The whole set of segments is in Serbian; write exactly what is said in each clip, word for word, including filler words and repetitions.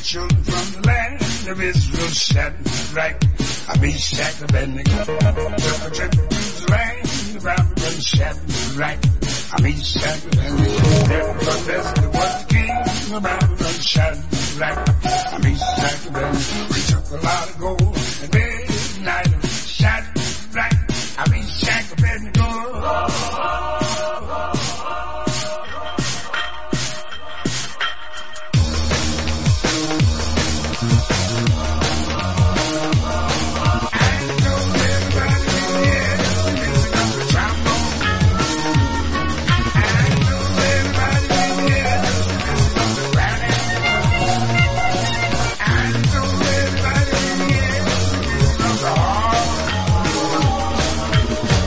children from the land of Israel, Shadrach, I be Shadrach, Abednego. Took a trip to the land of Babylon, Shadrach, I be Shadrach, Abednego. Nebuchadnezzar was the king of Babylon, Shadrach, I be Shadrach, Abednego. We took a lot of gold and midnight, Shadrach, I be Shadrach, Abednego.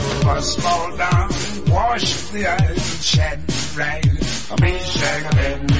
Fall down, wash the eyes, Shadrach, I mean Shadrach,